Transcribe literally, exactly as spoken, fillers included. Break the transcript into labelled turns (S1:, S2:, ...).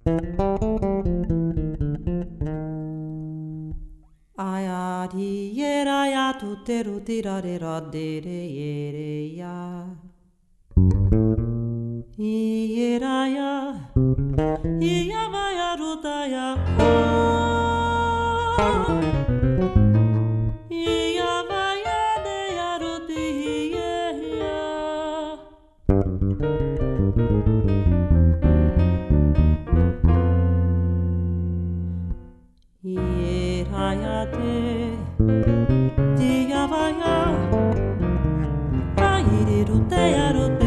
S1: Ai a di era ya tu te ru ti ra re ra de re ye re ya. I era ya, i ya va ya ru ta ya. I ya va ya de ya ru ti ye ya. Iraya te, ti ya va ya, ai ru te ya ru te.